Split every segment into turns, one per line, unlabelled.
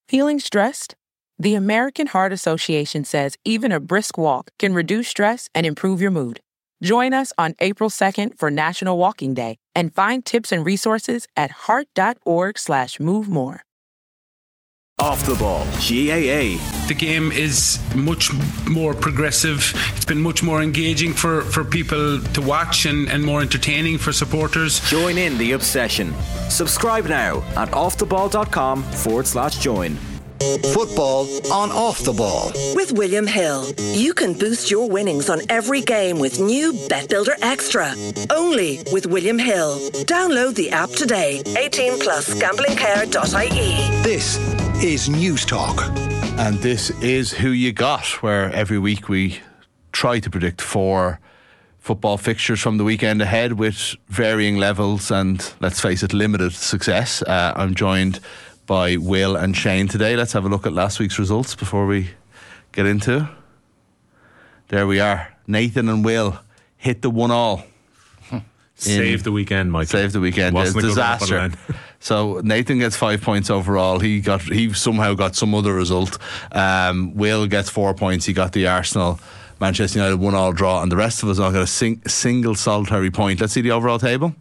Feeling stressed? The American Heart Association says even a brisk walk can reduce stress and improve your mood. Join us on April 2nd for National Walking Day and find tips and resources at heart.org/movemore.
Off the Ball, GAA.
The game is much more progressive. It's been much more engaging for people to watch and more entertaining for supporters.
Join in the obsession. Subscribe now at offtheball.com/join.
Football on Off the Ball.
With William Hill, you can boost your winnings on every game with new Bet Builder Extra. Only with William Hill. Download the app today. 18 plus gamblingcare.ie.
This is News Talk.
And this is Who You Got, where every week we try to predict 4 football fixtures from the weekend ahead with varying levels and, let's face it, limited success. I'm joined by Will and Shane today. Let's have a look at last week's results before we get into it. There we are. Nathan and Will hit the 1-1.
Save the weekend, Michael.
Save the weekend. It's a disaster. So Nathan gets 5 points overall. He somehow got some other result. Will gets 4 points. He got the Arsenal Manchester United 1-1 draw, and the rest of us all got a single solitary point. Let's see the overall table.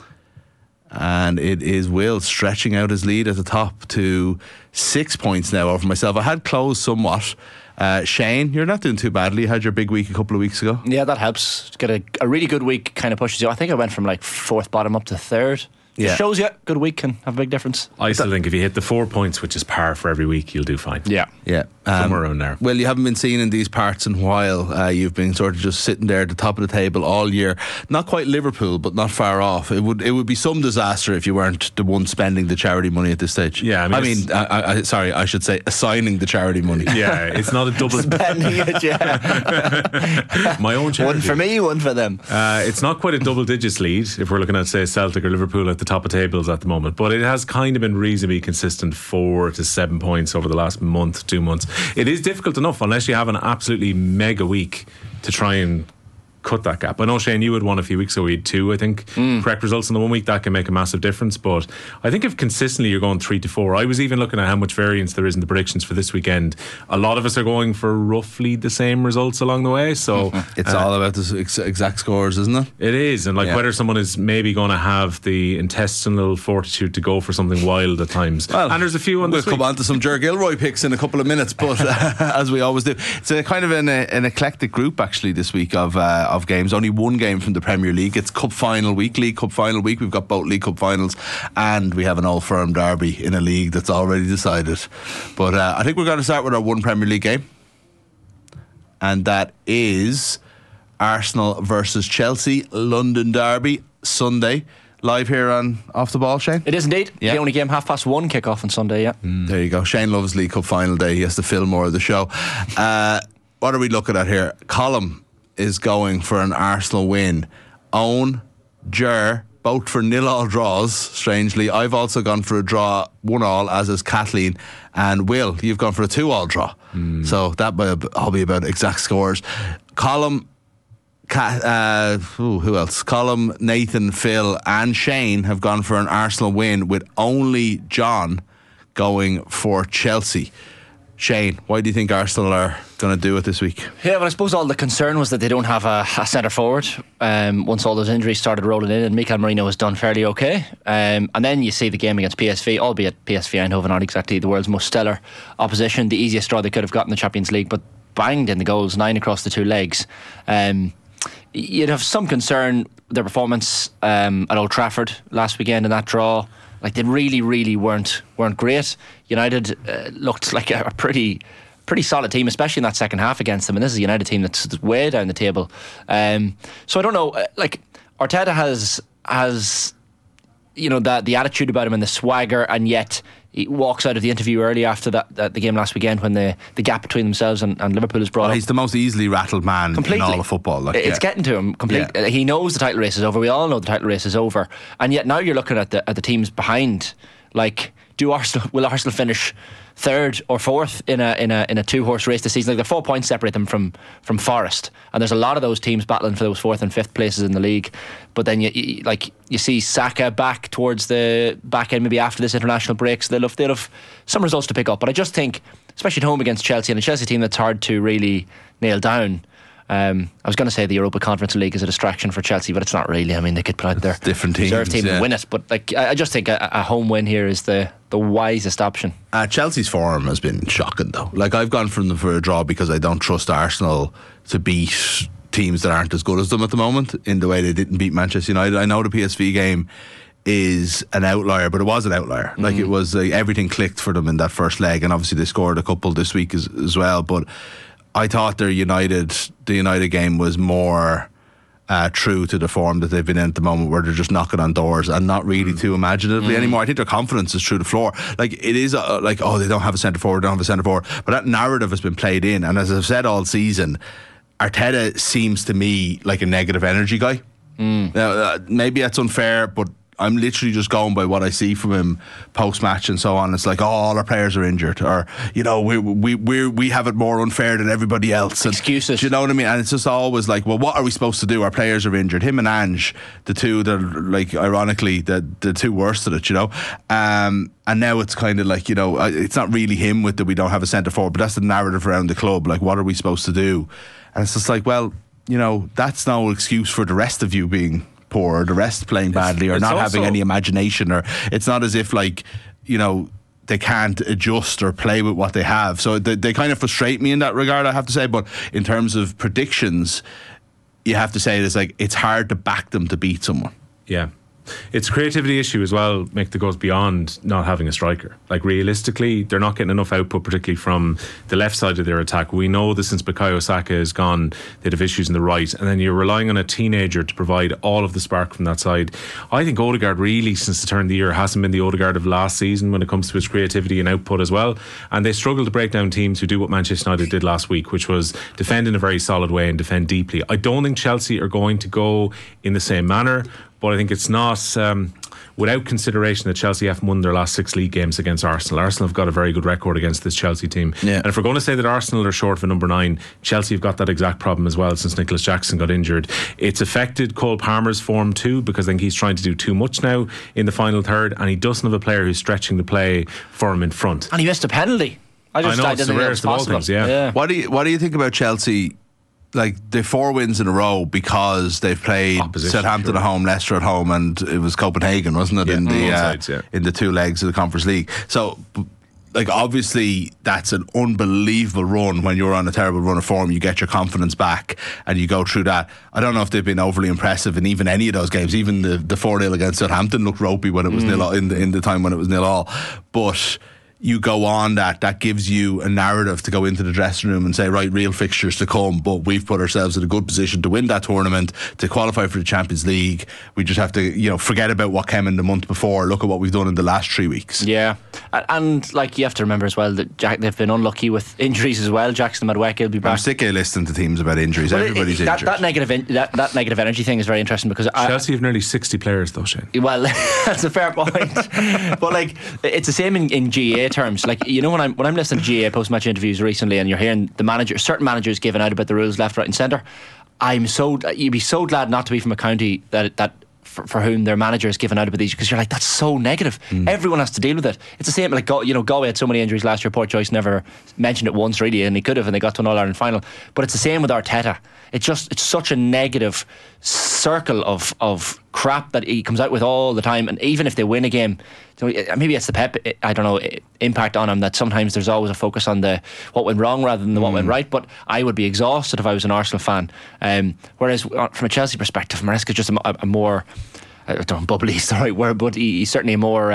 And it is Will stretching out his lead at the top to 6 points now over myself. I had closed somewhat. Shane, you're not doing too badly. You had your big week a couple of weeks ago.
Yeah, that helps. Get a really good week kind of pushes you. I think I went from like 4th bottom up to 3rd.
Yeah.
It shows you good week can have a big difference.
I still think if you hit the 4 points, which is par for every week, you'll do fine.
Yeah.
Somewhere around there.
Well, you haven't been seen in these parts in a while. You've been sort of just sitting there at the top of the table all year. Not quite Liverpool, but not far off. It would be some disaster if you weren't the one spending the charity money at this stage.
Yeah,
I should say assigning the charity money.
Yeah, it's not a double
Spending it, yeah.
My own charity.
One for me, one for them.
It's not quite a double digits lead if we're looking at, say, Celtic or Liverpool at the top of tables at the moment, but it has kind of been reasonably consistent, 4 to 7 points over the last month, 2 months. It is difficult enough unless you have an absolutely mega week to try and cut that gap. I know, Shane, you had one a few weeks ago. We had 2, I think, correct results in the 1 week. That can make a massive difference, but I think if consistently you're going 3 to 4, I was even looking at how much variance there is in the predictions for this weekend. A lot of us are going for roughly the same results along the way, so
it's all about the exact scores, isn't it?
It is, and whether someone is maybe going to have the intestinal fortitude to go for something wild at times. Well, and there's a few on
we'll come on to some Ger Gilroy picks in a couple of minutes, but as we always do, it's a kind of an eclectic group actually this week of games. Only one game from the Premier League. It's Cup Final week, League Cup Final week. We've got both League Cup finals, and we have an Old Firm derby in a league that's already decided. But I think we're going to start with our one Premier League game, and that is Arsenal versus Chelsea, London derby, Sunday. Live here on Off the Ball, Shane?
It is indeed.
Yeah.
The only game 1:30 kick-off on Sunday, yeah.
There you go. Shane loves League Cup Final day. He has to film more of the show. What are we looking at here? Colm is going for an Arsenal win. Owen, Ger, both for 0-0 draws, strangely. I've also gone for a draw, 1-1, as is Kathleen. And Will, you've gone for a 2-2 draw. So that will be about exact scores. Colm, who else? Colm, Nathan, Phil and Shane have gone for an Arsenal win, with only John going for Chelsea. Shane, why do you think Arsenal are going to do it this week?
Yeah, well, I suppose all the concern was that they don't have a centre forward once all those injuries started rolling in, and Mikel Merino has done fairly okay. And then you see the game against PSV, albeit PSV Eindhoven aren't exactly the world's most stellar opposition, the easiest draw they could have got in the Champions League, but banged in the goals, 9 across the 2 legs. You'd have some concern with their performance at Old Trafford last weekend in that draw. Like, they really weren't great. United looked like a pretty solid team, especially in that second half against them. And this is a United team that's way down the table. So I don't know. Like, Arteta has the attitude about him and the swagger, and yet he walks out of the interview early after the game last weekend when the gap between themselves and Liverpool is brought up.
He's the most easily rattled man in all of football.
It's getting to him completely. Yeah. He knows the title race is over. We all know the title race is over, and yet now you're looking at the teams behind. Like, will Arsenal finish third or fourth in a 2-horse race this season. Like, they're 4 points separate them from Forest, and there's a lot of those teams battling for those 4th and 5th places in the league. But then you see Saka back towards the back end, maybe after this international break, so they'll have some results to pick up. But I just think, especially at home against Chelsea, and a Chelsea team that's hard to really nail down. I was going to say the Europa Conference League is a distraction for Chelsea, but it's not really. I mean, they could put out their
different teams,
reserve team and win it. But like, I just think a home win here is the wisest option.
Chelsea's form has been shocking, though. Like, I've gone from them for a draw because I don't trust Arsenal to beat teams that aren't as good as them at the moment in the way they didn't beat Manchester United. I know the PSV game is an outlier, but it was an outlier. Like, it was everything clicked for them in that first leg, and obviously they scored a couple this week as well. But I thought the United game was more true to the form that they've been in at the moment, where they're just knocking on doors and not really too imaginatively anymore. I think their confidence is through the floor. Like, it is like, oh, they don't have a centre forward, but that narrative has been played in. And as I've said all season, Arteta seems to me like a negative energy guy. Now, maybe that's unfair, but I'm literally just going by what I see from him post-match and so on. It's like, oh, all our players are injured, or, you know, we have it more unfair than everybody else. And,
excuses.
Do you know what I mean? And it's just always like, well, what are we supposed to do? Our players are injured. Him and Ange, the two that are, like, ironically, the two worst at it, you know. And now it's kind of like, you know, it's not really him with that we don't have a centre forward, but that's the narrative around the club. Like, what are we supposed to do? And it's just like, well, you know, that's no excuse for the rest of you being poor, or the rest playing badly, or not having any imagination, or it's not as if, like, you know, they can't adjust or play with what they have. So they kind of frustrate me in that regard, I have to say. But in terms of predictions, you have to say it's hard to back them to beat someone.
Yeah. It's a creativity issue as well, Mick, that goes beyond not having a striker. Like, realistically, they're not getting enough output, particularly from the left side of their attack. We know that since Bukayo Saka is gone, they'd have issues in the right, and then you're relying on a teenager to provide all of the spark from that side. I think Odegaard really, since the turn of the year, hasn't been the Odegaard of last season when it comes to his creativity and output as well. And they struggle to break down teams who do what Manchester United did last week, which was defend in a very solid way and defend deeply. I don't think Chelsea are going to go in the same manner, but I think it's not without consideration that Chelsea have won their last 6 league games against Arsenal. Arsenal have got a very good record against this Chelsea team. And if we're going to say that Arsenal are short of a number 9, Chelsea have got that exact problem as well since Nicholas Jackson got injured. It's affected Cole Palmer's form too, because I think he's trying to do too much now in the final third, and he doesn't have a player who's stretching the play for him in front.
And he missed a penalty. I know,
it's the rarest of all things, yeah.
What do you think about Chelsea? Like, the 4 wins in a row because they've played Southampton at home, Leicester at home, and it was Copenhagen, wasn't it?
Yeah,
in the 2 legs of the Conference League. So, like, obviously that's an unbelievable run. When you're on a terrible run of form, you get your confidence back and you go through that. I don't know if they've been overly impressive in even any of those games. Even the 4-0 against Southampton looked ropey when it was 0 in the time when it was 0-0. But you go on that gives you a narrative to go into the dressing room and say, right, real fixtures to come, but we've put ourselves in a good position to win that tournament, to qualify for the Champions League. We just have to, you know, forget about what came in the month before. Look at what we've done in the last 3 weeks.
Yeah, and like, you have to remember as well that they've been unlucky with injuries as well. Jackson Madueke will be back.
I'm sick of listening to teams about injuries. Everybody's injured.
That negative energy thing is very interesting, because
Chelsea have nearly 60 players though, Shane.
Well, that's a fair point. But like, it's the same in GA terms. Like, you know, when I'm listening to GA post-match interviews recently, and you're hearing certain managers giving out about the rules left, right and centre, you'd be so glad not to be from a county that for whom their manager is giving out about these, because you're like, that's so negative. Everyone has to deal with it. It's the same, like, Galway had so many injuries last year. Port Joyce never mentioned it once really, and he could have, and they got to an All-Ireland final. But it's the same with Arteta. It's such a negative circle of crap that he comes out with all the time. And even if they win a game, maybe it's the Pep, I don't know, impact on him, that sometimes there's always a focus on the what went wrong rather than the what went right. But I would be exhausted if I was an Arsenal fan. Whereas from a Chelsea perspective, Maresca's just a more, I don't know, bubbly is the right word, but he's certainly a more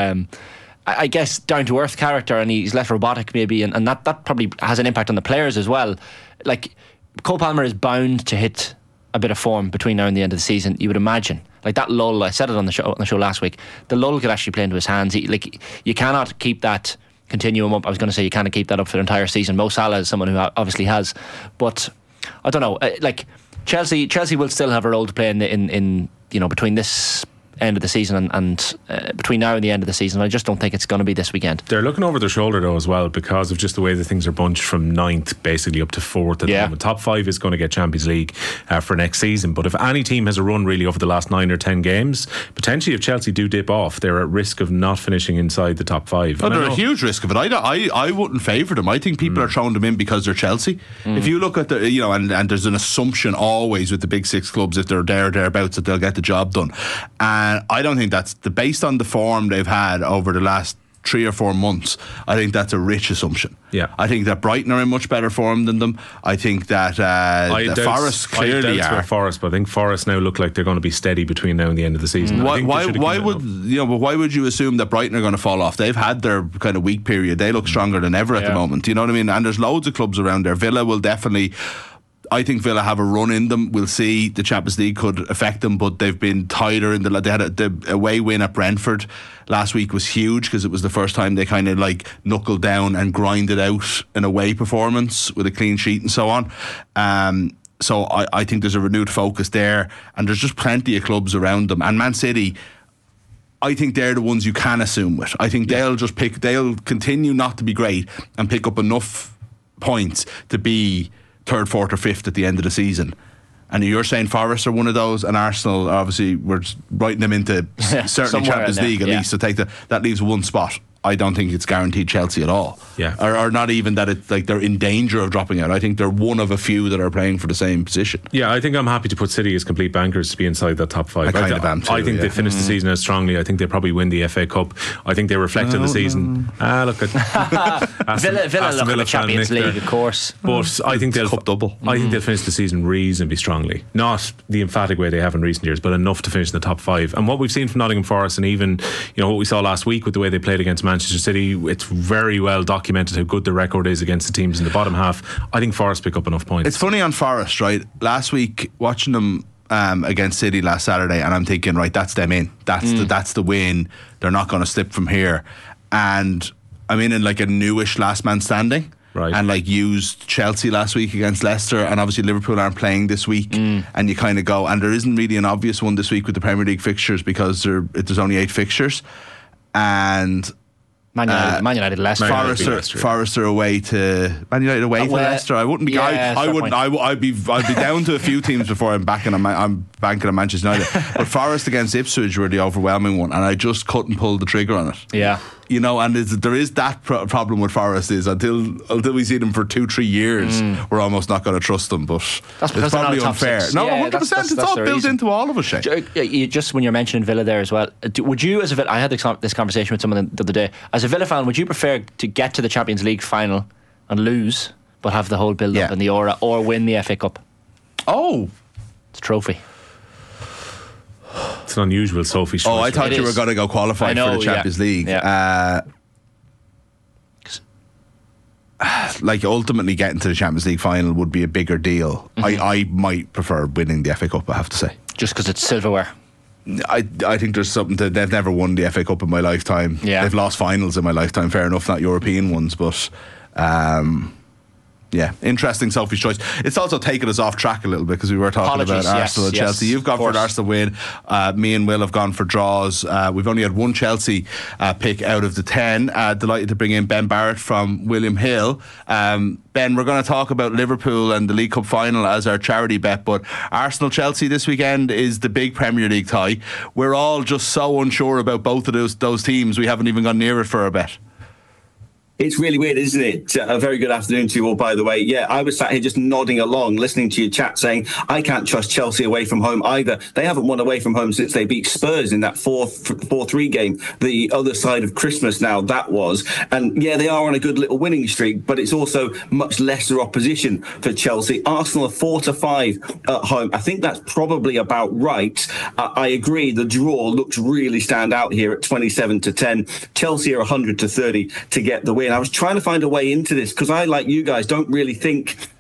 I guess down to earth character, and he's less robotic maybe, and that probably has an impact on the players as well. Like, Cole Palmer is bound to hit a bit of form between now and the end of the season, you would imagine. Like, that lull, I said it on the show last week, the lull could actually play into his hands. You cannot keep that continuum up. I was going to say you can't keep that up for the entire season. Mo Salah is someone who obviously has, but I don't know. Like, Chelsea will still have a role to play in you know, between this end of the season and between now and the end of the season. I just don't think it's going to be this weekend.
They're looking over their shoulder though as well, because of just the way that things are bunched from 9th basically up to 4th at the moment. Top 5 is going to get Champions League for next season, but if any team has a run really over the last 9 or 10 games, potentially if Chelsea do dip off, they're at risk of not finishing inside the top 5.
They're a huge risk of it. I wouldn't favour them. I think people are throwing them in because they're Chelsea. If you look at the, and there's an assumption always with the big 6 clubs, if they're thereabouts, that they'll get the job done. And I don't think that's based on the form they've had over the last 3 or 4 months. I think that's a rich assumption.
Yeah,
I think that Brighton are in much better form than them. I think that Forest clearly are.
Forest, but I think Forest now look like they're going to be steady between now and the end of the season.
Why would you assume that Brighton are going to fall off? They've had their kind of weak period. They look stronger than ever at the moment. You know what I mean? And there's loads of clubs around there. Villa will definitely. I think Villa have a run in them. We'll see. The Champions League could affect them, but they've been tighter. They had the away win at Brentford last week was huge because it was the first time they kind of like knuckled down and grinded out an away performance with a clean sheet and so on. So I think there's a renewed focus there, and there's just plenty of clubs around them. And Man City, I think they're the ones you can assume with. I think they'll continue not to be great and pick up enough points to be 3rd, 4th or 5th at the end of the season. And you're saying Forest are one of those, and Arsenal, obviously we're writing them into certainly Champions League at least, so that leaves one spot. I don't think it's guaranteed Chelsea at all.
Yeah.
Or not even that it's like they're in danger of dropping out. I think they're one of a few that are playing for the same position.
Yeah, I think I'm happy to put City as complete bankers to be inside that top 5.
I kind of am too.
I think they finished the season out strongly. I think they probably win the FA Cup. I think they reflect on the season. Look at
Villa look at the Champions League, of course.
But I think they'll
Cup double.
I think they'll finish the season reasonably strongly. Not the emphatic way they have in recent years, but enough to finish in the top 5. And what we've seen from Nottingham Forest, and even what we saw last week with the way they played against Manchester City, it's very well documented how good the record is against the teams in the bottom half. I think Forest pick up enough points.
It's funny on Forest, right? Last week, watching them against City last Saturday, and I'm thinking, right, that's them in. That's the win. They're not going to slip from here. And I'm in like a newish last man standing.
Right.
And like used Chelsea last week against Leicester, and obviously Liverpool aren't playing this week, and you kind of go, and there isn't really an obvious one this week with the Premier League fixtures because there's only 8 fixtures, and
Man United, Leicester.
Forest are away to Man United away to Leicester. I wouldn't. I'd be down to a few teams before I'm banking on Manchester United. But Forest against Ipswich were the overwhelming one, and I just couldn't pull the trigger on it.
Yeah.
And there is that problem with Forest is until we see them for 2-3 years, we're almost not going to trust them. But
that's
it's probably unfair. No, 100%. It's all built into all of us, Shane.
Just when you're mentioning Villa there as well, would you, as a Villa, I had this conversation with someone the other day. As a Villa fan, would you prefer to get to the Champions League final and lose, but have the whole build-up and the aura, or win the FA Cup?
Oh,
it's a trophy.
It's an unusual Sophie choice.
I thought you were going to go qualified for the Champions League. Like ultimately getting to the Champions League final would be a bigger deal. I might prefer winning the FA Cup, I have to say.
Just because it's silverware?
I think there's something to, they've never won the FA Cup in my lifetime. They've lost finals in my lifetime, fair enough, not European ones, but interesting Sophie's choice. It's also taken us off track a little bit because we were talking about Arsenal and Chelsea. You've gone for an Arsenal win. Me and Will have gone for draws. We've only had one Chelsea pick out of the 10. Delighted to bring in Ben Barrett from William Hill. Ben, we're going to talk about Liverpool and the League Cup final as our charity bet, but Arsenal-Chelsea this weekend is the big Premier League tie. We're all just so unsure about both of those teams, we haven't even gone near it for a bet.
It's really weird, isn't it? A very good afternoon to you all, by the way. Yeah, I was sat here just nodding along, listening to your chat saying, I can't trust Chelsea away from home either. They haven't won away from home since they beat Spurs in that 4-3 game, the other side of Christmas now, that was. And yeah, they are on a good little winning streak, but it's also much lesser opposition for Chelsea. Arsenal are 4-5 at home. I think that's probably about right. I agree, the draw looks really stand out here at 27-10. Chelsea are 100-30 to get the win. I was trying to find a way into this because I, like you guys, don't really think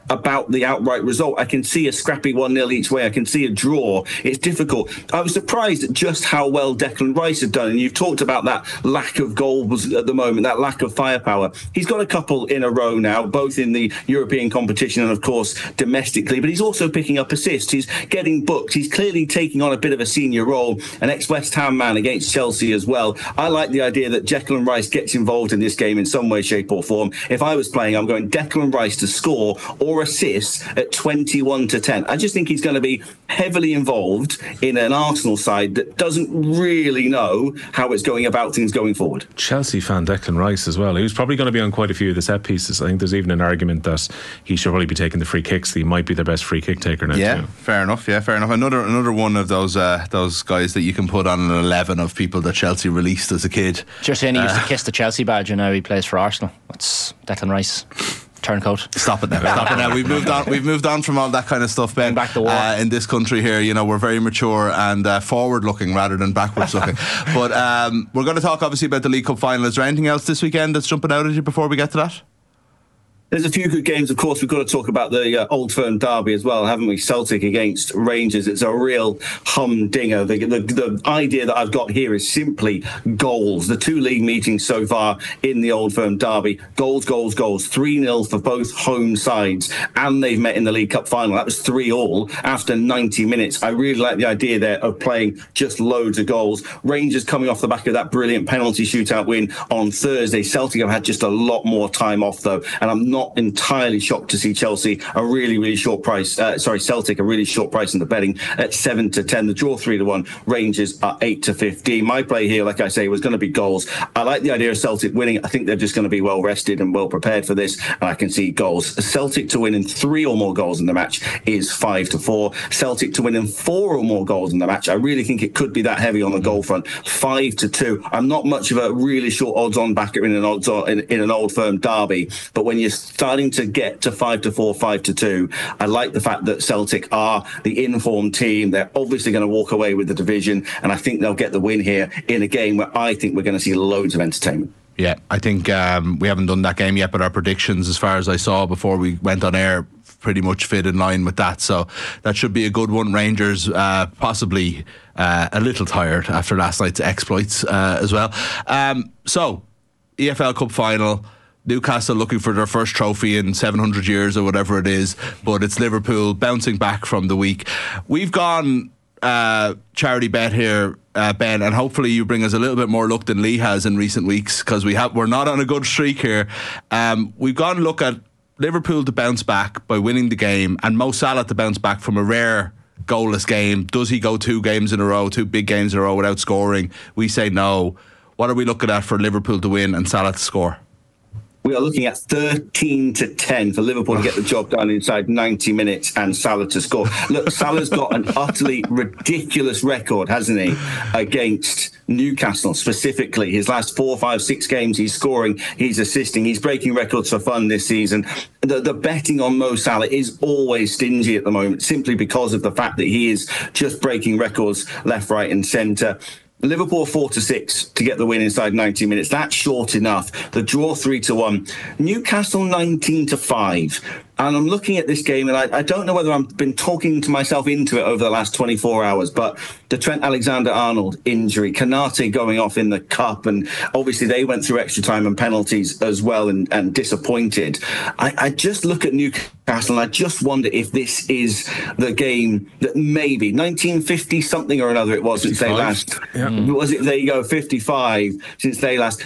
about the outright result. I can see a scrappy 1-0 each way. I can see a draw. It's difficult. I was surprised at just how well Declan Rice had done. And you've talked about that lack of goals at the moment, that lack of firepower. He's got a couple in a row now, both in the European competition and, of course, domestically. But he's also picking up assists. He's getting booked. He's clearly taking on a bit of a senior role, an ex-West Ham man against Chelsea as well. I like the idea that Declan Rice gets involved in this game in some way, shape or form. If I was playing, I'm going Declan Rice to score or assist at 21-10. I just think he's going to be heavily involved in an Arsenal side that doesn't really know how it's going about things going forward.
Chelsea fan Declan Rice as well. He was probably going to be on quite a few of the set pieces. I think there's even an argument that he should probably be taking the free kicks. He might be their best free kick taker now.
Yeah,
too.
fair enough. Another one of those guys that you can put on an 11 of people that Chelsea released as a kid.
Just saying, he used to kiss the Chelsea badge and now he plays for Arsenal. That's Declan Rice. Turncoat.
Stop it now. We've moved on from all that kind of stuff, Ben.
Back to war.
In this country here, we're very mature and forward looking rather than backwards looking. But we're going to talk obviously about the League Cup final. Is there anything else this weekend that's jumping out at you before we get to that?
There's a few good games, of course. We've got to talk about the Old Firm derby as well, haven't we? Celtic against Rangers. It's a real humdinger. The idea that I've got here is simply goals. The two league meetings so far in the Old Firm derby, goals. 3-0 for both home sides, and they've met in the League Cup final. That was 3-3 after 90 minutes. I really like the idea there of playing just loads of goals. Rangers coming off the back of that brilliant penalty shootout win on Thursday. Celtic have had just a lot more time off, though, and I'm not entirely shocked to see Chelsea a really short price. Celtic a really short price in the betting at 7-10. The draw 3-1. Rangers are 8-15. My play here, like I say, was going to be goals. I like the idea of Celtic winning. I think they're just going to be well rested and well prepared for this, and I can see goals. Celtic to win in 3 or more goals in the match is 5-4. Celtic to win in 4 or more goals in the match, I really think it could be that heavy on the goal front. 5-2. I'm not much of a really short odds-on backer in an Old Firm derby, but when you're starting to get to 5-4, 5-2, I like the fact that Celtic are the informed team. They're obviously going to walk away with the division, and I think they'll get the win here in a game where I think we're going to see loads of entertainment.
Yeah, I think we haven't done that game yet, but our predictions, as far as I saw before we went on air, pretty much fit in line with that. So that should be a good one. Rangers possibly a little tired after last night's exploits as well. So, EFL Cup final. Newcastle looking for their first trophy in 700 years or whatever it is, but it's Liverpool bouncing back from the week. We've gone charity bet here, Ben, and hopefully you bring us a little bit more luck than Lee has in recent weeks, because we're not on a good streak here. We've gone look at Liverpool to bounce back by winning the game, and Mo Salah to bounce back from a rare goalless game. Does he go 2 big games in a row without scoring? We say no. What are we looking at for Liverpool to win and Salah to score?
We are looking at 13-10 for Liverpool to get the job done inside 90 minutes and Salah to score. Look, Salah's got an utterly ridiculous record, hasn't he, against Newcastle specifically. His last 4, 5, 6 games, he's scoring, he's assisting, he's breaking records for fun this season. The betting on Mo Salah is always stingy at the moment, simply because of the fact that he is just breaking records left, right and centre. Liverpool 4-6 to get the win inside 90 minutes. That's short enough. The draw 3-1. Newcastle 19-5. And I'm looking at this game, and I don't know whether I've been talking to myself into it over the last 24 hours, but the Trent Alexander-Arnold injury, Konate going off in the cup, and obviously they went through extra time and penalties as well and disappointed. I just look at Newcastle and I just wonder if this is the game that maybe 1950 something or another it was 55. Since they last. Yeah. Was it? There you go, 55 since they last.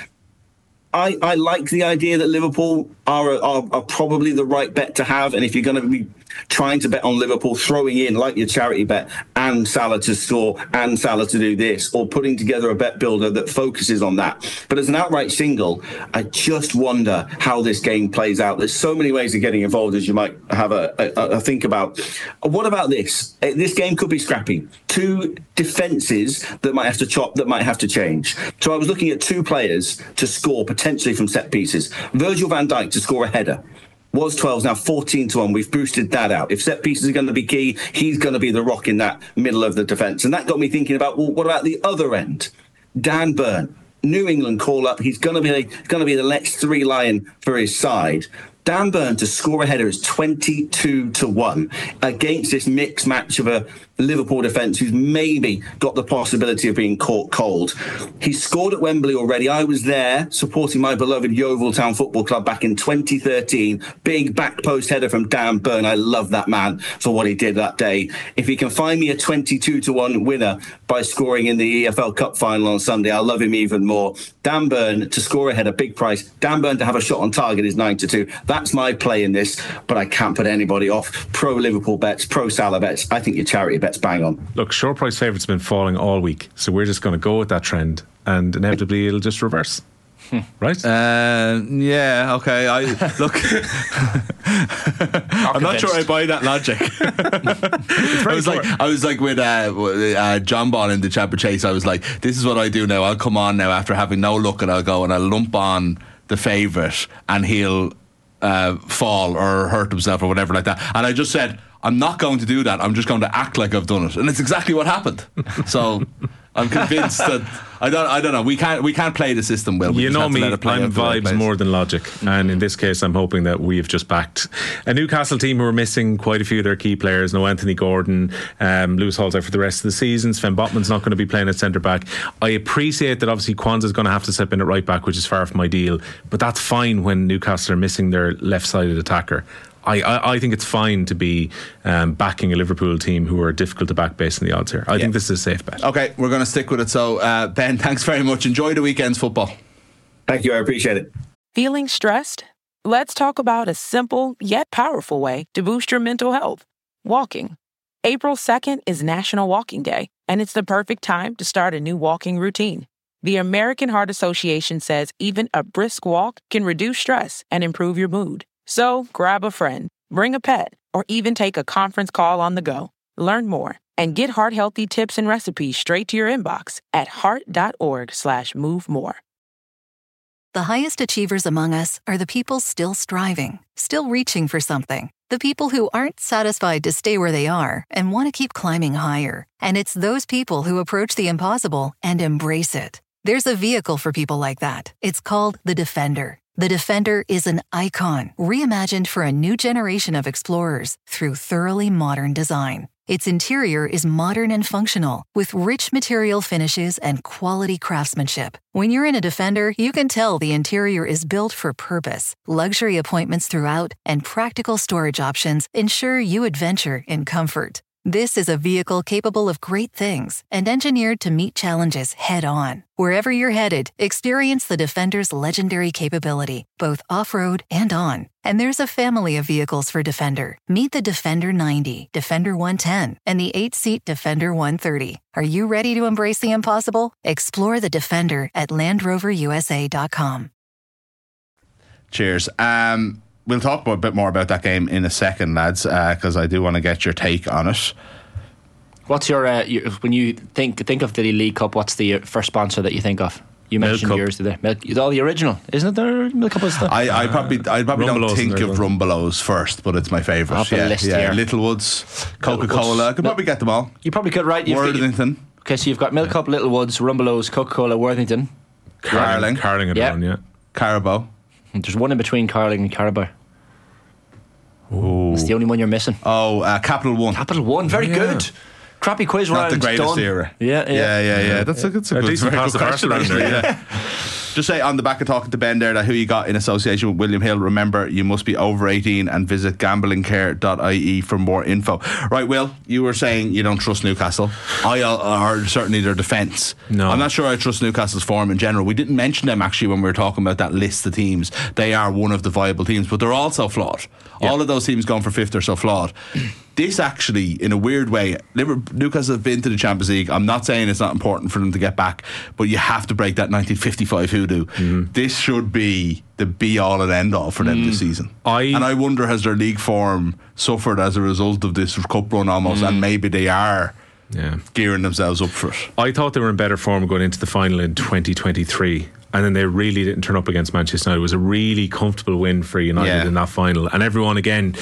I like the idea that Liverpool are probably the right bet to have, and if you're going to be trying to bet on Liverpool, throwing in like your charity bet and Salah to score and Salah to do this, or putting together a bet builder that focuses on that. But as an outright single, I just wonder how this game plays out. There's so many ways of getting involved, as you might have a think about. What about this? This game could be scrappy. 2 defences that might have to chop, that might have to change. So I was looking at 2 players to score potentially from set pieces. Virgil van Dijk to score a header. Was 12, now 14-1. We've boosted that out. If set pieces are going to be key, he's going to be the rock in that middle of the defence. And that got me thinking about, well, what about the other end? Dan Burn, New England call up. He's going to be the next 3 lion for his side. Dan Burn to score a header is 22-1 against this mixed match of a Liverpool defence who's maybe got the possibility of being caught cold. He scored at Wembley already. I was there supporting my beloved Yeovil Town Football Club back in 2013. Big back post header from Dan Burn. I love that man for what he did that day. If he can find me a 22-1 winner by scoring in the EFL Cup final on Sunday, I'll love him even more. Dan Burn to score a header, big price. Dan Burn to have a shot on target is 9-2. That's my play in this, but I can't put anybody off. Pro Liverpool bets, pro Salah bets. I think your charity bets bang on.
Look, short price favourites have been falling all week, so we're just going to go with that trend, and inevitably it'll just reverse. Right?
Yeah, okay. I'm not sure I buy that logic. I was like with John Ball in the Chamber Chase. I was like, this is what I do now. I'll come on now after having no luck, and I'll go and I'll lump on the favourite, and he'll fall or hurt himself or whatever like that. And I just said, I'm not going to do that. I'm just going to act like I've done it, and it's exactly what happened. So I'm convinced that I don't know. We can't play the system well.
You know me, I'm vibes more than logic, and in this case, I'm hoping that we've just backed a Newcastle team who are missing quite a few of their key players. No Anthony Gordon, Lewis Hall's out for the rest of the season. Sven Botman's not going to be playing at centre back. I appreciate that obviously Kwanzaa's going to have to step in at right back, which is far from ideal, but that's fine when Newcastle are missing their left-sided attacker. I think it's fine to be backing a Liverpool team who are difficult to back based on the odds here. I think this is a safe bet.
Okay, we're going to stick with it. So, Ben, thanks very much. Enjoy the weekend's football.
Thank you, I appreciate it.
Feeling stressed? Let's talk about a simple yet powerful way to boost your mental health. Walking. April 2nd is National Walking Day, and it's the perfect time to start a new walking routine. The American Heart Association says even a brisk walk can reduce stress and improve your mood. So grab a friend, bring a pet, or even take a conference call on the go. Learn more and get heart-healthy tips and recipes straight to your inbox at heart.org/movemore.
The highest achievers among us are the people still striving, still reaching for something. The people who aren't satisfied to stay where they are and want to keep climbing higher. And it's those people who approach the impossible and embrace it. There's a vehicle for people like that. It's called the Defender. The Defender is an icon, reimagined for a new generation of explorers through thoroughly modern design. Its interior is modern and functional, with rich material finishes and quality craftsmanship. When you're in a Defender, you can tell the interior is built for purpose. Luxury appointments throughout and practical storage options ensure you adventure in comfort. This is a vehicle capable of great things and engineered to meet challenges head-on. Wherever you're headed, experience the Defender's legendary capability, both off-road and on. And there's a family of vehicles for Defender. Meet the Defender 90, Defender 110, and the 8-seat Defender 130. Are you ready to embrace the impossible? Explore the Defender at LandRoverUSA.com.
Cheers. We'll talk a bit more about that game in a second, lads, because I do want to get your take on it.
What's your when you think of the League Cup? What's the first sponsor that you think of? You mentioned yours today. It's all the original, isn't it? There, Milk Cup stuff.
I probably don't think of Rumbelows first, but it's my favourite. Yeah, Littlewoods, Coca-Cola. I could probably get them all.
You probably could, right?
Worthington.
Okay, so you've got Milk Cup, Littlewoods, Rumbelows, Coca-Cola, Worthington,
Carling, Carabao.
There's one in between Carling and Carabao.
Ooh.
It's the only one you're missing.
Capital One.
Capital One, very good. Crappy quiz round.
Not the greatest
done.
era.
Yeah.
That's a good question. Just say on the back of talking to Ben there that who you got in association with William Hill. Remember, you must be over 18 and visit gamblingcare.ie for more info. Right, Will, you were saying you don't trust Newcastle. Or certainly their defence.
No.
I'm not sure I trust Newcastle's form in general. We didn't mention them actually when we were talking about that list of teams. They are one of the viable teams, but they're also flawed. Yeah. All of those teams going for fifth are so flawed. This actually, in a weird way, Newcastle have been to the Champions League. I'm not saying it's not important for them to get back, but you have to break that 1955 hoodoo. This should be the be-all and end-all for them this season. And I wonder, has their league form suffered as a result of this cup run almost, and maybe they are gearing themselves up for it.
I thought they were in better form going into the final in 2023. And then they really didn't turn up against Manchester United. It was a really comfortable win for United in that final. And everyone, again,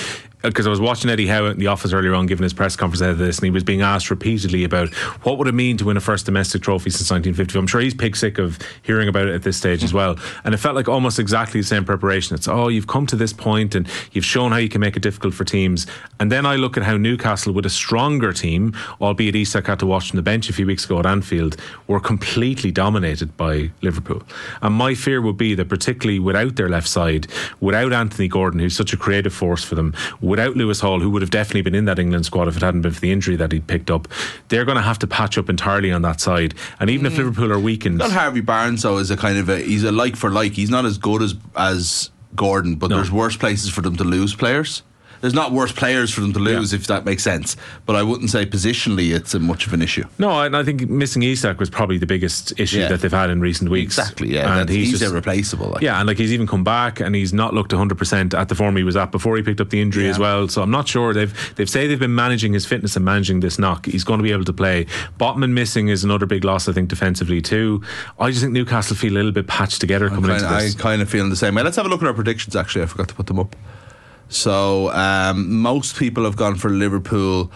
because I was watching Eddie Howe in the office earlier on giving his press conference ahead of this, and he was being asked repeatedly about what would it mean to win a first domestic trophy since 1950. I'm sure he's pig sick of hearing about it at this stage as well, and it felt like almost exactly the same preparation. It's, you've come to this point and you've shown how you can make it difficult for teams, and then I look at how Newcastle, with a stronger team, albeit Isak had to watch from the bench a few weeks ago at Anfield, were completely dominated by Liverpool. And my fear would be that, particularly without their left side, without Anthony Gordon, who's such a creative force for them, without Lewis Hall, who would have definitely been in that England squad if it hadn't been for the injury that he'd picked up, they're going to have to patch up entirely on that side. And even if Liverpool are weakened,
not Harvey Barnes though is he's a like for like. He's not as good as Gordon, but there's worse places for them to lose players. There's not worse players for them to lose, if that makes sense. But I wouldn't say positionally it's much of an issue.
No, and I think missing Isak was probably the biggest issue that they've had in recent weeks.
Exactly, yeah. And he's irreplaceable.
And he's even come back and he's not looked 100% at the form he was at before he picked up the injury as well. So I'm not sure. They've said they've been managing his fitness and managing this knock. He's going to be able to play. Botman missing is another big loss, I think, defensively too. I just think Newcastle feel a little bit patched together coming into this.
I'm kind of feeling the same way. Let's have a look at our predictions, actually. I forgot to put them up. So most people have gone for Liverpool.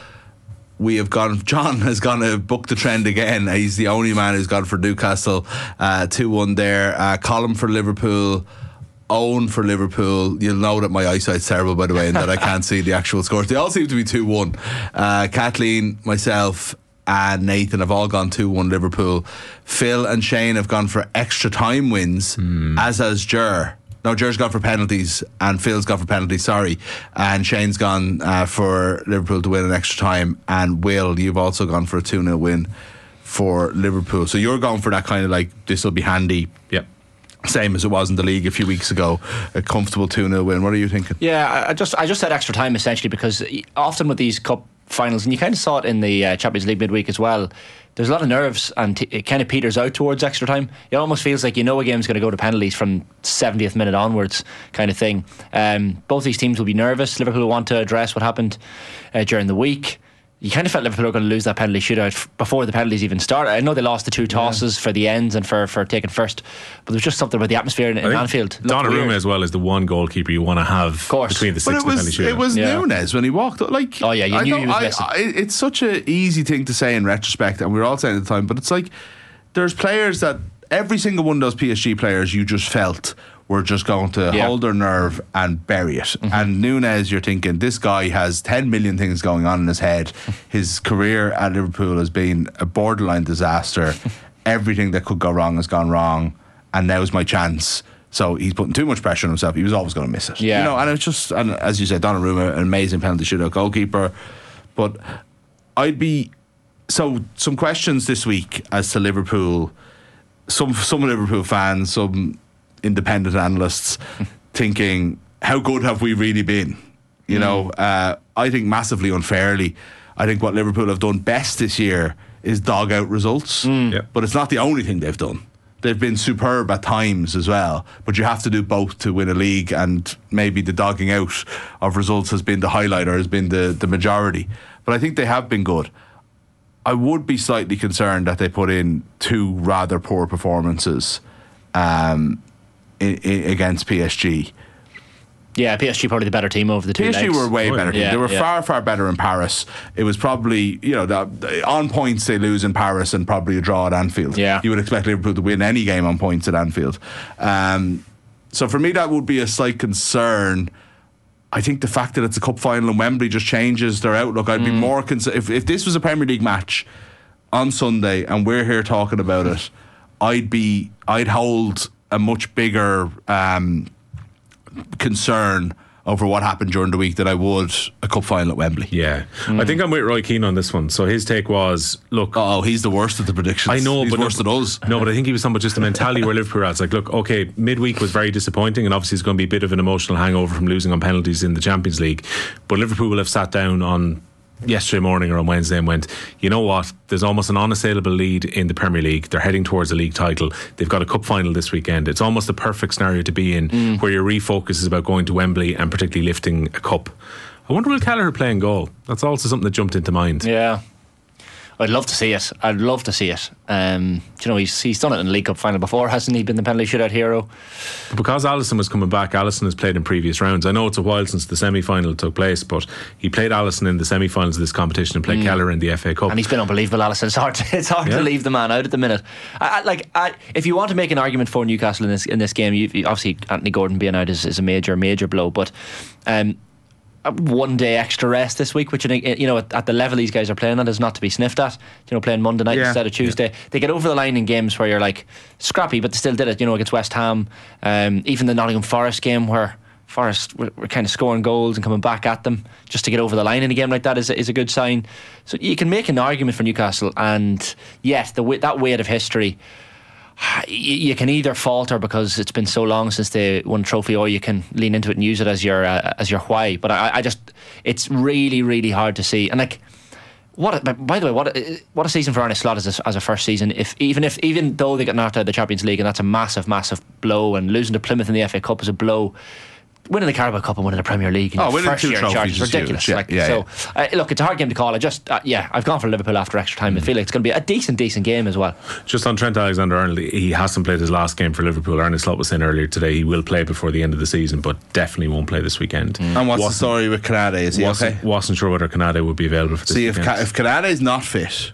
John has gone to book the trend again. He's the only man who's gone for Newcastle. 2-1 there. Colin for Liverpool, Owen for Liverpool. You'll know that my eyesight's terrible, by the way, and that I can't see the actual scores. They all seem to be 2-1. Kathleen, myself and Nathan have all gone 2-1 Liverpool. Phil and Shane have gone for extra time wins, as has Ger. No, Ger's gone for penalties and Phil's gone for penalties, sorry. And Shane's gone for Liverpool to win an extra time. And Will, you've also gone for a 2-0 win for Liverpool. So you're going for that kind of like, this will be handy.
Yep.
Same as it was in the league a few weeks ago. A comfortable 2-0 win. What are you thinking?
Yeah, I just said extra time essentially because often with these cup finals, and you kind of saw it in the Champions League midweek as well, there's a lot of nerves and it kind of peters out towards extra time. It almost feels like a game's going to go to penalties from 70th minute onwards kind of thing. Both these teams will be nervous. Liverpool will want to address what happened during the week. You kind of felt Liverpool were going to lose that penalty shootout before the penalties even started. I know they lost the 2 tosses for the ends and for taking first, but there's just something about the atmosphere in Anfield.
Donnarumma as well is the one goalkeeper you want to have between the 6 and the penalty shootout.
It was Nunes when he walked up. Like,
you knew he was missing.
It's such an easy thing to say in retrospect, and we were all saying at the time, but it's like there's players that every single one of those PSG players you just felt were just going to hold their nerve and bury it. And Nunes, you're thinking, this guy has 10 million things going on in his head. His career at Liverpool has been a borderline disaster. Everything that could go wrong has gone wrong, and now's my chance. So he's putting too much pressure on himself. He was always going to miss it. And it's just, and as you said, Donnarumma, an amazing penalty shootout goalkeeper. But some questions this week as to Liverpool. Some Liverpool fans, some independent analysts thinking, how good have we really been? I think massively unfairly. I think what Liverpool have done best this year is dog out results, but it's not the only thing they've done. They've been superb at times as well, but you have to do both to win a league, and maybe the dogging out of results has been the highlight, or has been the majority. But I think they have been good. I would be slightly concerned that they put in 2 rather poor performances against PSG.
Yeah, PSG probably the better team over the 2 legs.
PSG were way better team. They were far better in Paris. It was probably, on points they lose in Paris and probably a draw at Anfield.
Yeah.
You would expect Liverpool to win any game on points at Anfield. So for me that would be a slight concern. I think the fact that it's a cup final in Wembley just changes their outlook. I'd be more concerned if this was a Premier League match on Sunday and we're here talking about it, I'd hold a much bigger concern over what happened during the week than I would a cup final at Wembley.
Yeah. I think I'm with Roy Keane on this one. So his take was, look...
he's the worst at the predictions.
I know,
he's
but
worse than us.
No, but I think he was talking about just the mentality where Liverpool are. It's like, look, okay, midweek was very disappointing, and obviously it's going to be a bit of an emotional hangover from losing on penalties in the Champions League. But Liverpool will have sat down on yesterday morning or on Wednesday and went, you know what, there's almost an unassailable lead in the Premier League. They're heading towards a league title. They've got a cup final this weekend. It's almost the perfect scenario to be in, where your refocus is about going to Wembley and particularly lifting a cup. I wonder, will Kelleher play in goal? That's also something that jumped into mind.
Yeah, I'd love to see it. He's done it in the League Cup final before, hasn't he? Been the penalty shootout hero.
But because Alisson was coming back, Alisson has played in previous rounds. I know it's a while since the semi-final took place, but he played Alisson in the semi-finals of this competition and played Keller in the FA Cup.
And he's been unbelievable, Alisson. It's hard to leave the man out at the minute. If you want to make an argument for Newcastle in this game, obviously Anthony Gordon being out is a major blow, but 1 day extra rest this week, which at the level these guys are playing at is not to be sniffed at. Playing Monday night instead of Tuesday, they get over the line in games where you're like scrappy, but they still did it. Against West Ham, even the Nottingham Forest game where Forest were kind of scoring goals and coming back at them just to get over the line in a game like that is a good sign. So you can make an argument for Newcastle, and yes, that weight of history. You can either falter because it's been so long since they won a trophy, or you can lean into it and use it as your why. But I just, it's really, really hard to see. And by the way, what a season for Arne Slot as a first season. Even though they got knocked out of the Champions League, and that's a massive blow, and losing to Plymouth in the FA Cup is a blow. Winning the Carabao Cup and winning the Premier League in your first year in charge is ridiculous. Look, it's a hard game to call. I've gone for Liverpool after extra time. I feel like it's going to be a decent game as well.
Just on Trent Alexander-Arnold, he hasn't played his last game for Liverpool. Arne Slot was saying earlier today he will play before the end of the season, but definitely won't play this weekend.
And what's the story with Canade? Is he okay?
Wasn't sure whether Canade would be available for this weekend.
If Canade is not fit,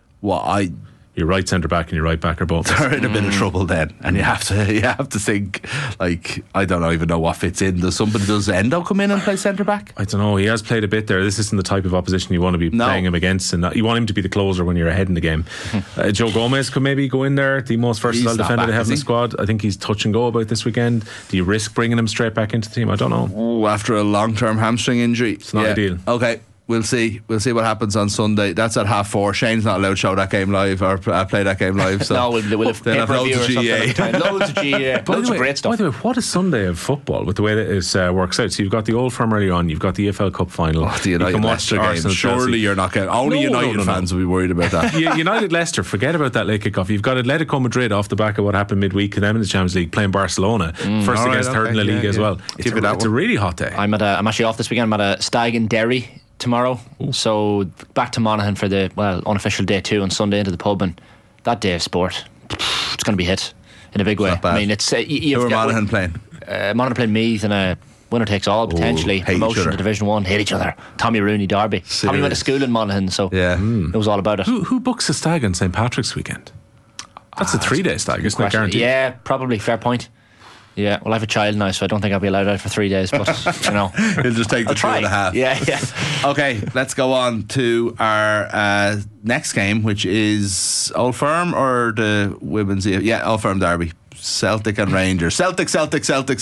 your right centre back and your right back are both.
They're in a bit of trouble then, and you have to think, like, I don't even know what fits in. Does Endo come in and play centre back?
I don't know. He has played a bit there. This isn't the type of opposition you want to be playing him against, and you want him to be the closer when you're ahead in the game. Joe Gomez could maybe go in there, the most versatile defender they have in the squad. I think he's touch and go about this weekend. Do you risk bringing him straight back into the team? I don't know.
After a long-term hamstring injury,
it's not ideal.
Okay. We'll see what happens on Sunday. That's at 4:30. Shane's not allowed to show that game live or play that game live. So
no, we'll have
loads of GA.
Loads of GA. Loads of great stuff.
By the way, what a Sunday of football with the way that it works out. So you've got the Old Firm early on, you've got the EFL Cup final.
The United you can watch the game. Surely you're not getting. Only United fans will be worried about that.
United Leicester, forget about that late kickoff. You've got Atletico Madrid off the back of what happened midweek, and them in the Champions League playing Barcelona first against third in the league as well. It's a really hot day.
I'm actually off this weekend. I'm at a stag in Derry tomorrow. Ooh. So back to Monaghan for the unofficial day 2 on Sunday into the pub, and that day of sport, it's going to be hit in a big way.
I mean,
it's
who are Monaghan playing?
Monaghan playing Meath in a winner takes all potentially. Promotion to Division 1, hate each other. Tommy Rooney derby. Tommy went to school in Monaghan, so it was all about it.
Who books a stag on St. Patrick's weekend? That's a 3-day stag, isn't it? Guaranteed?
Yeah, probably. Fair point. Yeah, well, I have a child now, so I don't think I'll be allowed out for 3 days, but
he'll just take the 2.5.
Yeah.
Okay, let's go on to our next game, which is Old Firm or the women's Old Firm derby. Celtic and Rangers. Celtic, including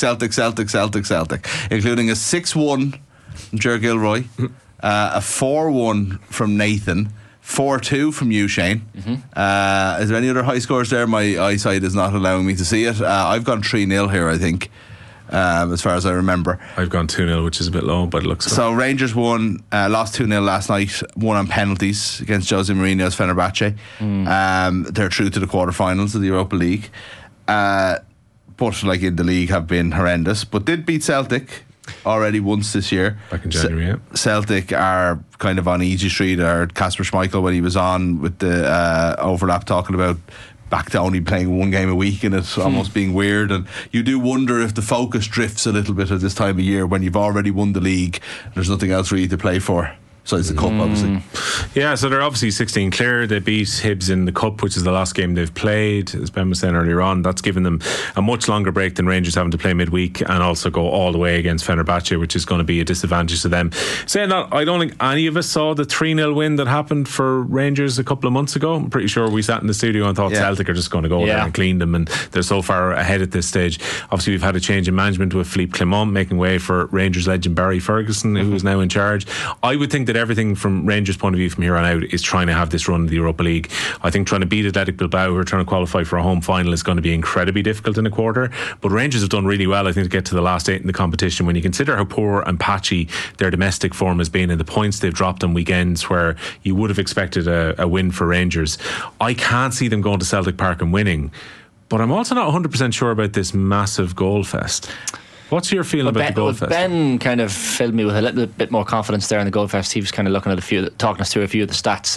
a 6-1 from Ger Gilroy, a 4-1 from Nathan, 4-2 from you, Shane. Is there any other high scores there? My eyesight is not allowing me to see it. I've gone 3-0 here, I think, as far as I remember.
I've gone 2-0, which is a bit low, but it looks
so. Rangers won, lost 2-0 last night, won on penalties against Jose Mourinho's Fenerbahce. They're through to the quarterfinals of the Europa League, but like in the league have been horrendous, but did beat Celtic already once this year.
Back in January,
Celtic are kind of on easy street, or Kasper Schmeichel when he was on with the overlap talking about back to only playing one game a week and it's almost being weird, and you do wonder if the focus drifts a little bit at this time of year when you've already won the league and there's nothing else really to play for. So it's the Cup, obviously.
Yeah, so they're obviously 16 clear. They beat Hibs in the Cup, which is the last game they've played. As Ben was saying earlier on, that's given them a much longer break than Rangers having to play midweek and also go all the way against Fenerbahce, which is going to be a disadvantage to them. Saying that, I don't think any of us saw the 3-0 win that happened for Rangers a couple of months ago. I'm pretty sure we sat in the studio and thought Celtic are just going to go there and clean them, and they're so far ahead at this stage. Obviously, we've had a change in management with Philippe Clement making way for Rangers legend Barry Ferguson, who is now in charge. I would think that everything from Rangers' point of view from here on out is trying to have this run in the Europa League. I think trying to beat Athletic Bilbao, who are trying to qualify for a home final, is going to be incredibly difficult in a quarter. But Rangers have done really well, I think, to get to the last 8 in the competition. When you consider how poor and patchy their domestic form has been and the points they've dropped on weekends where you would have expected a win for Rangers, I can't see them going to Celtic Park and winning. But I'm also not 100% sure about this massive goal fest. What's your feeling about the Goal Fest?
Ben kind of filled me with a little bit more confidence there in the Goal Fest. He was kind of looking at talking us through a few of the stats.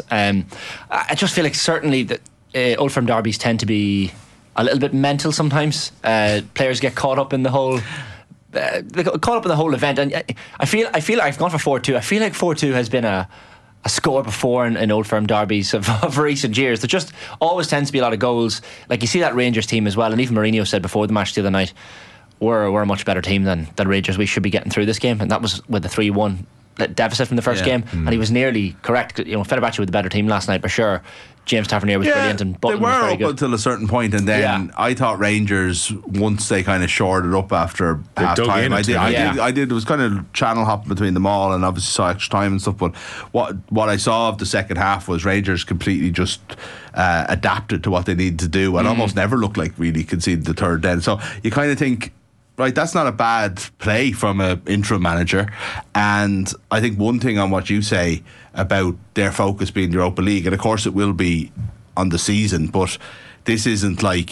I just feel like certainly that Old Firm derbies tend to be a little bit mental sometimes. Players get caught up in the whole. They got caught up in the whole event, and I feel like I've gone for 4-2. I feel like 4-2 has been a score before in Old Firm derbies of recent years. There just always tends to be a lot of goals. Like you see that Rangers team as well, and even Mourinho said before the match the other night, we're a much better team than Rangers. We should be getting through this game, and that was with the 3-1 deficit from the first game, and he was nearly correct. Fenerbahce were the better team last night for sure. James Tavernier was brilliant, and Button was very good.
They were up until a certain point, and then I thought Rangers, once they kind of shored it up after half time, I did. It was kind of channel hopping between them all, and obviously saw extra time and stuff. But what I saw of the second half was Rangers completely just adapted to what they needed to do, and almost never looked like really conceded the third then. So you kind of think, right, that's not a bad play from an interim manager. And I think one thing on what you say about their focus being the Europa League, and of course it will be on the season, but this isn't like,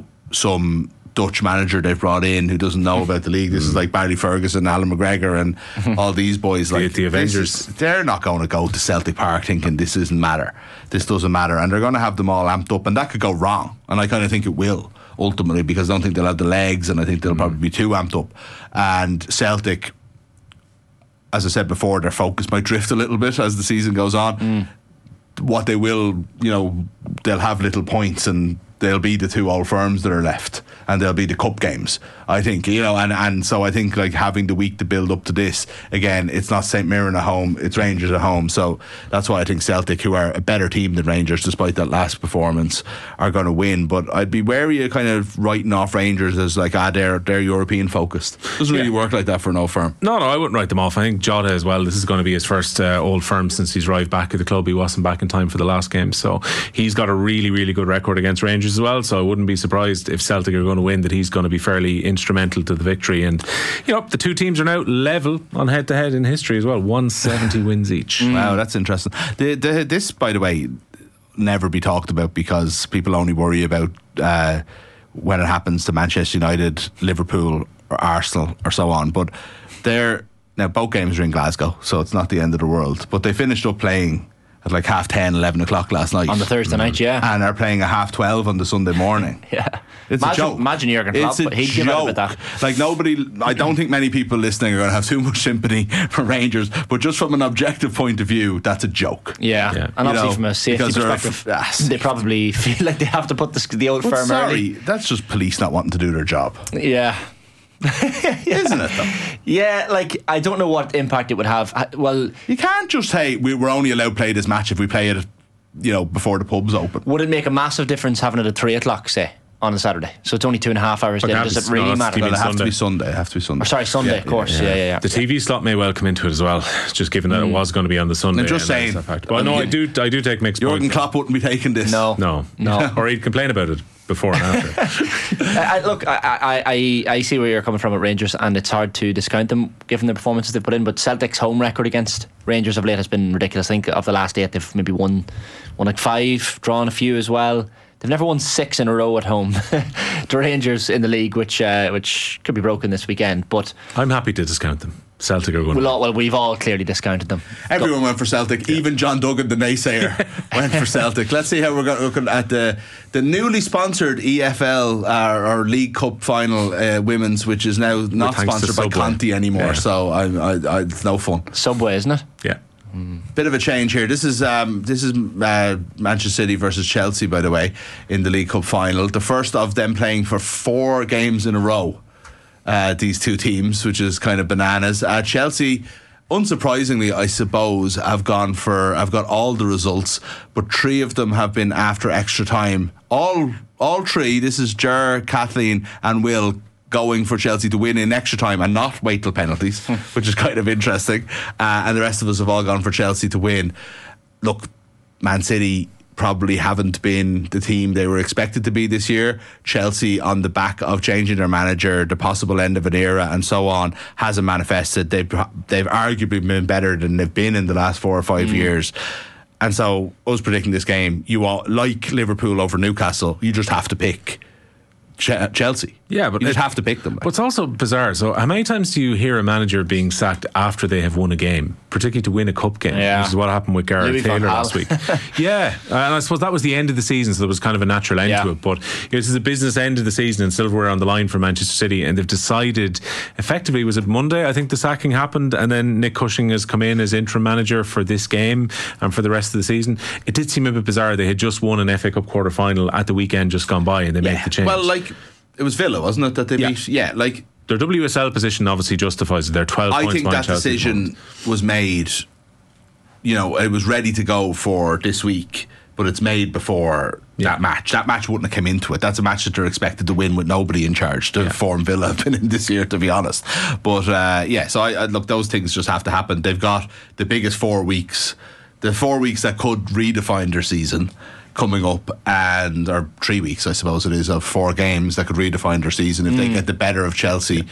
some Dutch manager they've brought in who doesn't know about the league. This is like Barry Ferguson, Alan McGregor, and all these boys. Like
the Avengers.
They're not going to go to Celtic Park thinking this doesn't matter. This doesn't matter. And they're going to have them all amped up, and that could go wrong. And I kind of think it will, ultimately, because I don't think they'll have the legs, and I think they'll probably be too amped up. And Celtic, as I said before, their focus might drift a little bit as the season goes on. What they will, they'll have little points, and they'll be the two Old Firms that are left, and they'll be the cup games, I think, and so I think like having the week to build up to this, again, it's not St Mirren at home, it's Rangers at home, so that's why I think Celtic, who are a better team than Rangers despite that last performance, are going to win. But I'd be wary of kind of writing off Rangers as like they're European focused. Doesn't really work like that for an Old Firm.
No, I wouldn't write them off. I think Jota as well, this is going to be his first Old Firm since he's arrived back at the club. He wasn't back in time for the last game, so he's got a really, really good record against Rangers as well, so I wouldn't be surprised if Celtic are going to win, that he's going to be fairly instrumental to the victory. And the two teams are now level on head to head in history as well, 170 wins each.
Wow, that's interesting. This, by the way, never be talked about because people only worry about when it happens to Manchester United, Liverpool or Arsenal or so on, but now both games are in Glasgow, so it's not the end of the world, but they finished up playing at like 10:30, 11 o'clock last night.
On the Thursday night, and
are playing at 12:30 on the Sunday morning. It's a joke.
Imagine Jurgen Klopp, but he'd give out about that.
Like I don't think many people listening are going to have too much sympathy for Rangers, but just from an objective point of view, that's a joke.
And obviously from a safety perspective, they probably feel like they have to put the Old Firm early.
That's just police not wanting to do their job. Isn't it though?
Like I don't know what impact it would have. Well,
you can't just say we're only allowed to play this match if we play it before the pubs open.
Would it make a massive difference having it at 3 o'clock, say, on a Saturday? So it's only 2.5 hours later. Does it really matter?
It has to be Sunday. Sunday,
of course. Yeah.
The TV slot may well come into it as well, just given that it was going to be on the Sunday.
I'm just saying.
But no, I do take mixed points.
Jurgen Klopp wouldn't be taking this.
No. Or he'd complain about it before and after.
Look, I see where you're coming from at Rangers, and it's hard to discount them given the performances they've put in, but Celtic's home record against Rangers of late has been ridiculous. I think of the last 8 they've maybe won like 5, drawn a few as well. They've never won 6 in a row at home to Rangers in the league, which could be broken this weekend. But
I'm happy to discount them. Celtic are going
well, we've all clearly discounted them.
Everyone went for Celtic. Even John Duggan, the naysayer, went for Celtic. Let's see how we're looking at the newly sponsored EFL or League Cup final women's, which is now not sponsored by Conti anymore. So it's no fun.
Subway, isn't it?
Yeah.
Bit of a change here. This is Manchester City versus Chelsea, by the way, in the League Cup final. The first of them playing for 4 games in a row. These two teams, which is kind of bananas. Chelsea, unsurprisingly, I suppose, have got all the results, but 3 of them have been after extra time. All 3. This is Ger, Kathleen, and Will going for Chelsea to win in extra time and not wait till penalties, which is kind of interesting. And the rest of us have all gone for Chelsea to win. Look, Man City probably haven't been the team they were expected to be this year. Chelsea, on the back of changing their manager, the possible end of an era and so on, hasn't manifested. They've arguably been better than they've been in the last 4 or 5 years. And so, us predicting this game, you all, like Liverpool over Newcastle, you just have to pick Chelsea.
Yeah, but
you just have to pick them.
But it's also bizarre. So how many times do you hear a manager being sacked after they have won a game, particularly to win a cup game?
Yeah.
Which is what happened with Gareth Taylor last week. Yeah, and I suppose that was the end of the season, so there was kind of a natural end to it. But this is a business end of the season and silverware on the line for Manchester City, and they've decided, effectively, was it Monday, I think the sacking happened, and then Nick Cushing has come in as interim manager for this game and for the rest of the season. It did seem a bit bizarre. They had just won an FA Cup quarter-final at the weekend just gone by, and they made the change.
Well, it was Villa, wasn't it, that they beat? Yeah,
their WSL position obviously justifies it. They're 12 points behind Chelsea.
I think that decision was made, it was ready to go for this week, but it's made before that match. That match wouldn't have come into it. That's a match that they're expected to win with nobody in charge. The form Villa have been in this year, to be honest. But so I look, those things just have to happen. They've got the biggest 4 weeks, the 4 weeks that could redefine their season coming up, or 3 weeks, I suppose it is, of 4 games that could redefine their season if they get the better of Chelsea,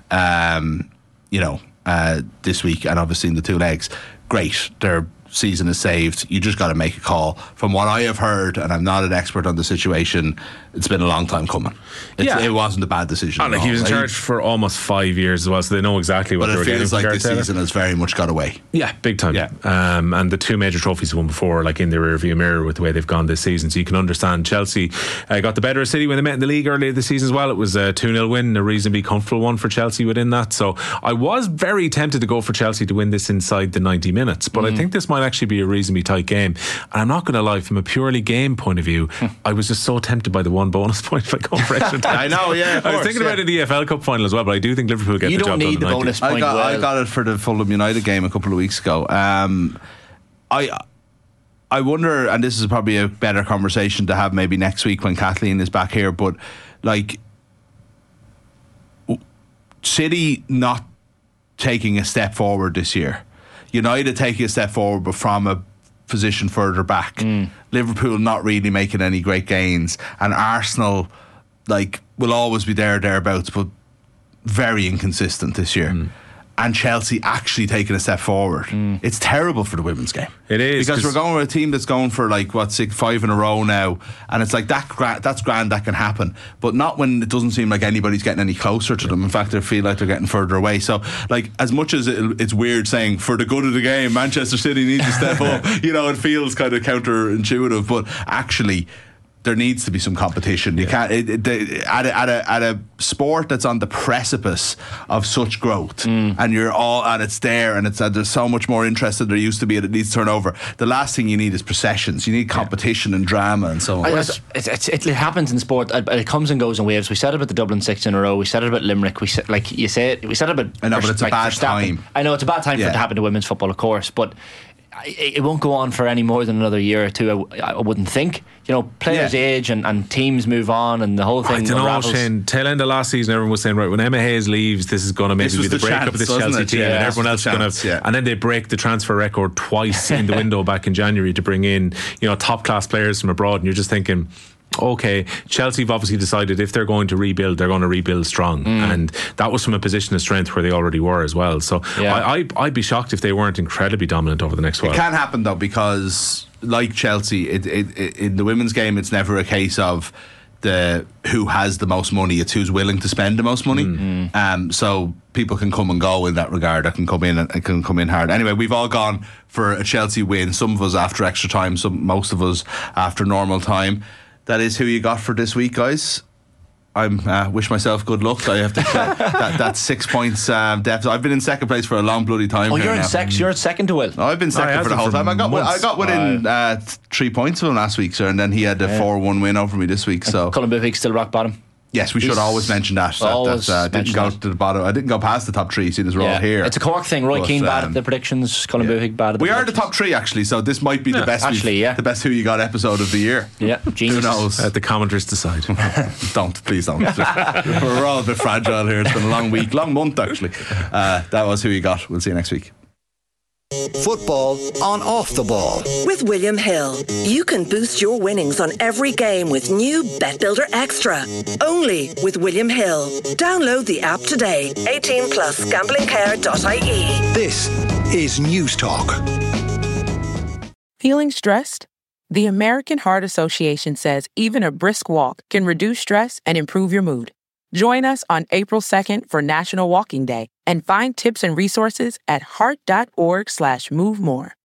this week, and obviously in the 2 legs. Great, their season is saved. You just got to make a call. From what I have heard, and I'm not an expert on the situation, it's been a long time coming. It wasn't a bad decision.
He was in charge for almost 5 years as well, so they know exactly what they were getting.
But it feels like this season has very much got away.
Yeah, big time. Yeah. And the 2 major trophies they won before, in the rearview mirror with the way they've gone this season. So you can understand Chelsea got the better of City when they met in the league earlier this season as well. It was a 2-0 win, a reasonably comfortable one for Chelsea within that. So I was very tempted to go for Chelsea to win this inside the 90 minutes, but I think this might actually be a reasonably tight game. And I'm not going to lie, from a purely game point of view, I was just so tempted by the 1 bonus point for going for extra time.
I know, yeah.
I was thinking about the EFL Cup final as well, but I do think Liverpool get the job done.
You don't need the bonus point.
I got it for the Fulham United game a couple of weeks ago. I wonder, and this is probably a better conversation to have maybe next week when Kathleen is back here, but City not taking a step forward this year, United taking a step forward but from a position further back, Liverpool not really making any great gains, and Arsenal will always be thereabouts, but very inconsistent this year. And Chelsea actually taking a step forward. It's terrible for the women's game.
It is,
because we're going with a team that's going for 5 in a row now, and it's that's grand, that can happen, but not when it doesn't seem like anybody's getting any closer to them. In fact, they feel like they're getting further away. So as much as it's weird saying for the good of the game Manchester City needs to step up, it feels kind of counterintuitive, but actually there needs to be some competition. You can't at a sport that's on the precipice of such growth, and it's there, and there's so much more interest than there used to be, and it needs to turn over. The last thing you need is processions. You need competition and drama and so on.
It happens in sport. It comes and goes in waves. We said about the Dublin 6 in a row. We said it about Limerick. We said about. I know,
but it's a bad time.
I know it's a bad time for it to happen to women's football, of course, but it won't go on for any more than another year or two, I wouldn't think. Players age and teams move on, and the whole thing. I don't know,
Shane. Tail end of last season, everyone was saying, right, when Emma Hayes leaves, this is going to maybe be the breakup of this Chelsea team, and everyone else is going to. And then they break the transfer record twice in the window back in January to bring in top class players from abroad, and you're just thinking, okay, Chelsea have obviously decided if they're going to rebuild, they're going to rebuild strong, and that was from a position of strength where they already were as well. So I'd be shocked if they weren't incredibly dominant over the next while.
It can happen though, because like Chelsea, in the women's game, it's never a case of who has the most money, it's who's willing to spend the most money. So people can come and go in that regard. That can come in and can come in hard. Anyway, we've all gone for a Chelsea win. Some of us after extra time, most of us after normal time. That is who you got for this week, guys. I wish myself good luck. I have to that's 6 points deficit. I've been in second place for a long bloody time.
Oh, you're in second to Will.
No, I've been second for the whole time. I got within 3 points of him last week, sir, and then he had a 4-1 win over me this week. So
Colin Buffick still rock bottom.
Yes, we should always mention that. I didn't go to the bottom. I didn't go past the top 3, seeing as we're all here.
It's a Cork thing. Roy Keane bad at the predictions. Colin Buffick bad at the predictions.
We are the top 3 actually, so this might be the best. The best Who You Got episode of the year.
Yeah, genius.
Who knows?
The commenters decide.
Please don't. We're all a bit fragile here. It's been a long week, long month actually. That was Who You Got. We'll see you next week.
Football on Off the Ball.
With William Hill, you can boost your winnings on every game with new Bet Builder Extra. Only with William Hill. Download the app today. 18 plus gamblingcare.ie.
This is News Talk.
Feeling stressed? The American Heart Association says even a brisk walk can reduce stress and improve your mood. Join us on April 2nd for National Walking Day and find tips and resources at heart.org/move more.